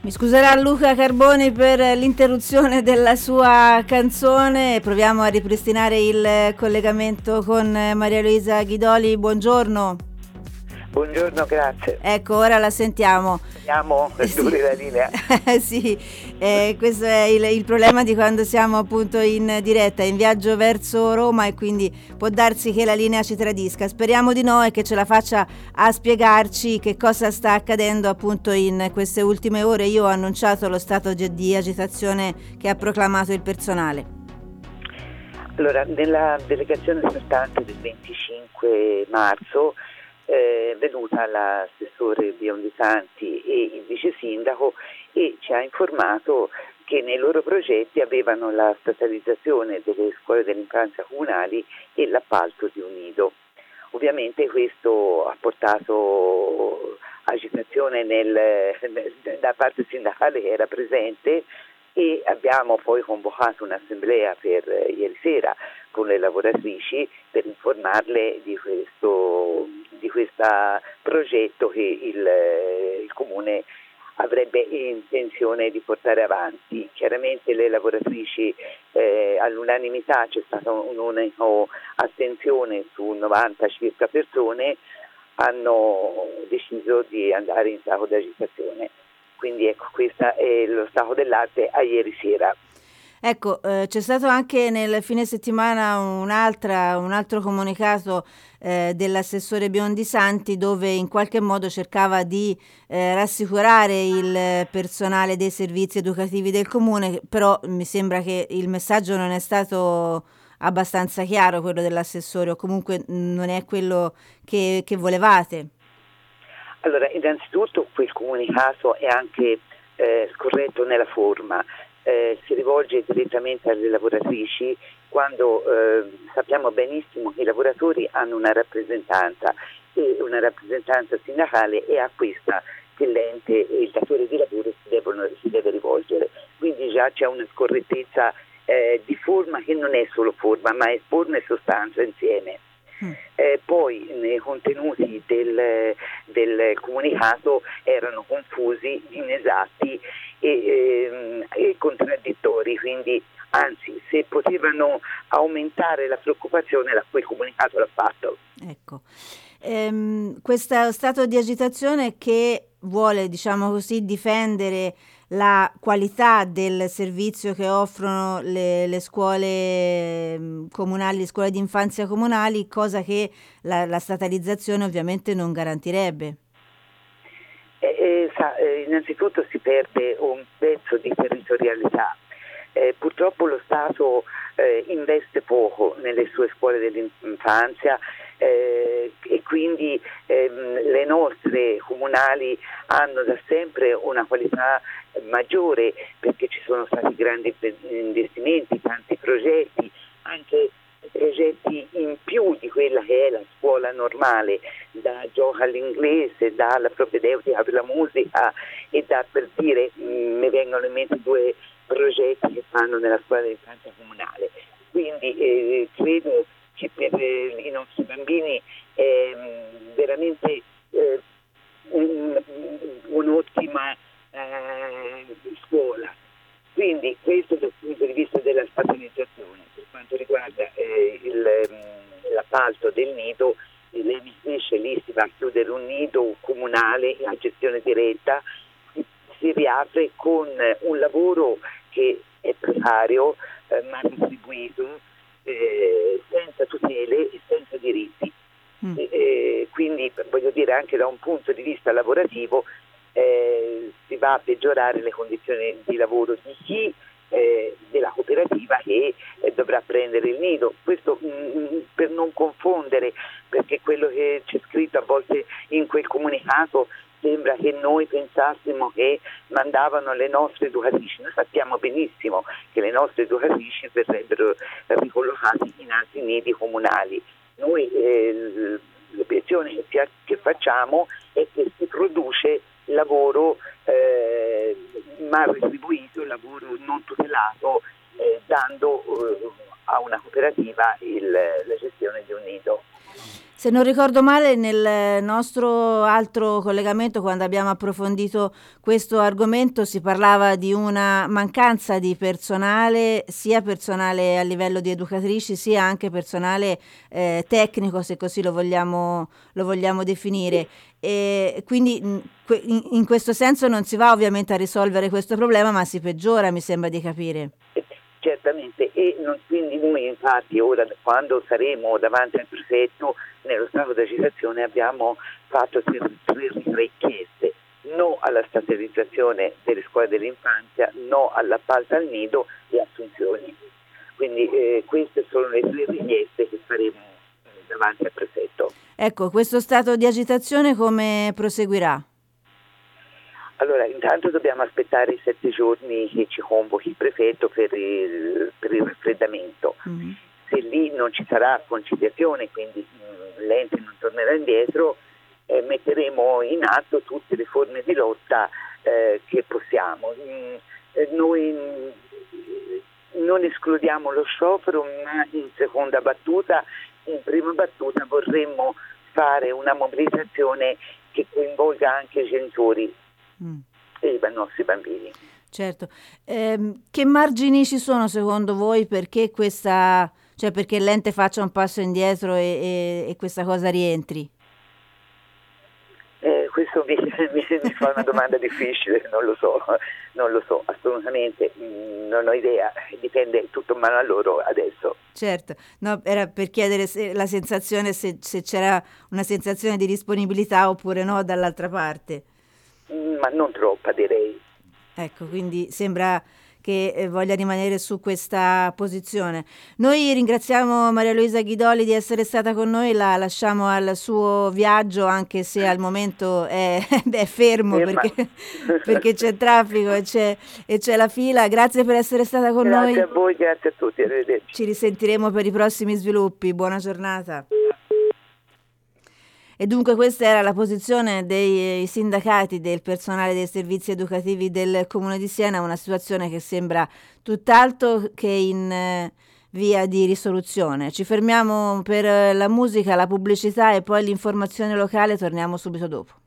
Mi scuserà Luca Carboni per l'interruzione della sua canzone. Proviamo a ripristinare il collegamento con Maria Luisa Ghidoli. Buongiorno. Buongiorno, grazie. Ecco, ora la sentiamo. Speriamo che duri la linea. Sì, questo è il problema di quando siamo appunto in diretta, in viaggio verso Roma, e quindi può darsi che la linea ci tradisca. Speriamo di no e che ce la faccia a spiegarci che cosa sta accadendo appunto in queste ultime ore. Io ho annunciato lo stato di agitazione che ha proclamato il personale. Allora, nella delegazione sortante del 25 marzo è venuta l'assessore Biondi Santi e il vice sindaco e ci ha informato che nei loro progetti avevano la statalizzazione delle scuole dell'infanzia comunali e l'appalto di un nido. Ovviamente questo ha portato agitazione da parte sindacale che era presente, e abbiamo poi convocato un'assemblea per ieri sera con le lavoratrici per informarle di questo progetto che il Comune avrebbe intenzione di portare avanti. Chiaramente le lavoratrici all'unanimità c'è stata un'unica astensione su 90 circa persone, hanno deciso di andare in stato di agitazione. Quindi ecco, questo è lo stato dell'arte a ieri sera. Ecco, c'è stato anche nel fine settimana un altro comunicato dell'assessore Biondi Santi, dove in qualche modo cercava di rassicurare il personale dei servizi educativi del comune, però mi sembra che il messaggio non è stato abbastanza chiaro, quello dell'assessore, o comunque non è quello che volevate. Allora, innanzitutto quel comunicato è anche scorretto nella forma. Si rivolge direttamente alle lavoratrici quando sappiamo benissimo che i lavoratori hanno una rappresentanza sindacale, e a questa che l'ente e il datore di lavoro si deve rivolgere. Quindi già c'è una scorrettezza di forma, che non è solo forma, ma è forma e sostanza insieme. Poi nei contenuti del comunicato erano confusi, inesatti e contraddittori, quindi anzi, se potevano aumentare la preoccupazione, quel comunicato l'ha fatto. Ecco, questo stato di agitazione che vuole, diciamo così, difendere la qualità del servizio che offrono le scuole comunali, le scuole di infanzia comunali, cosa che la statalizzazione ovviamente non garantirebbe. Innanzitutto si perde un pezzo di territorialità. Purtroppo lo Stato investe poco nelle sue scuole dell'infanzia, e quindi le nostre comunali hanno da sempre una qualità maggiore, perché ci sono stati grandi investimenti, tanti progetti, anche progetti in più di quella che è la scuola normale, da gioco all'inglese, dalla propedeutica per la musica, e per dire, mi vengono in mente due progetti che fanno nella scuola dell'infanzia comunale. Quindi credo che per i nostri bambini è veramente un'ottima scuola. Quindi questo dal punto di vista della statalizzazione. Per quanto riguarda l'appalto del nido, lei mi dice lì si va a chiudere un nido comunale a gestione diretta, si riapre con un lavoro che è precario, ma distribuito, senza tutele e senza diritti. Quindi voglio dire, anche da un punto di vista lavorativo si va a peggiorare le condizioni di lavoro di chi della cooperativa che dovrà prendere il nido. Questo per non confondere, perché quello che c'è scritto a volte in quel comunicato sembra che noi pensassimo che mandavano le nostre educatrici. Noi sappiamo benissimo che le nostre educatrici verrebbero ricollocate in altri nidi comunali. Noi l'obiezione che facciamo è che si produce lavoro mal retribuito, lavoro non tutelato, dando a una cooperativa la gestione di un nido. Se non ricordo male, nel nostro altro collegamento, quando abbiamo approfondito questo argomento, si parlava di una mancanza di personale, sia personale a livello di educatrici, sia anche personale tecnico, se così lo vogliamo definire. E quindi in questo senso non si va ovviamente a risolvere questo problema, ma si peggiora, mi sembra di capire. Certamente, quindi noi infatti ora, quando saremo davanti al prefetto, nello stato di agitazione abbiamo fatto tre richieste: no alla statalizzazione delle scuole dell'infanzia, no all'appalto al nido e assunzioni. Quindi queste sono le tre richieste che faremo davanti al prefetto. Ecco, questo stato di agitazione come proseguirà? Allora, intanto dobbiamo aspettare i 7 giorni che ci convochi il prefetto per il raffreddamento. Mm-hmm. Se lì non ci sarà conciliazione, quindi l'ente non tornerà indietro, metteremo in atto tutte le forme di lotta che possiamo. Noi non escludiamo lo sciopero, ma in seconda battuta, in prima battuta vorremmo fare una mobilitazione che coinvolga anche i genitori e i nostri bambini. Certo. Che margini ci sono secondo voi perché perché l'ente faccia un passo indietro e questa cosa rientri? Questo mi fa una domanda difficile, non lo so, assolutamente, non ho idea, dipende tutto in mano a loro adesso. Certo, no, era per chiedere la sensazione, se c'era una sensazione di disponibilità oppure no dall'altra parte. Ma non troppa, direi. Ecco, quindi sembra che voglia rimanere su questa posizione. Noi ringraziamo Maria Luisa Ghidoli di essere stata con noi, la lasciamo al suo viaggio, anche se al momento è fermo perché c'è traffico e c'è la fila. Grazie per essere stata con noi. Grazie a voi, grazie a tutti, arrivederci. Ci risentiremo per i prossimi sviluppi. Buona giornata. E dunque questa era la posizione dei sindacati del personale dei servizi educativi del Comune di Siena, una situazione che sembra tutt'altro che in via di risoluzione. Ci fermiamo per la musica, la pubblicità e poi l'informazione locale, torniamo subito dopo.